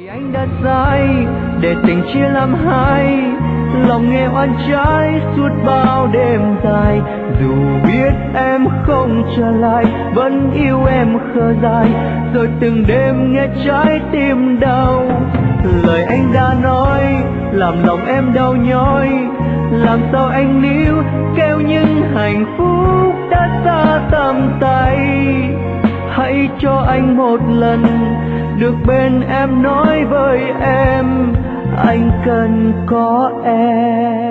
vì anh đã sai để tình chia làm hai, lòng nghe oan trái suốt bao đêm dài. Dù biết em không trở lại, vẫn yêu em khờ dại, rồi từng đêm nghe trái tim đau. Lời anh đã nói làm lòng em đau nhói, làm sao anh níu kéo những hạnh phúc đã xa tầm tay. Hãy cho anh một lần được bên em, nói với em anh cần có em.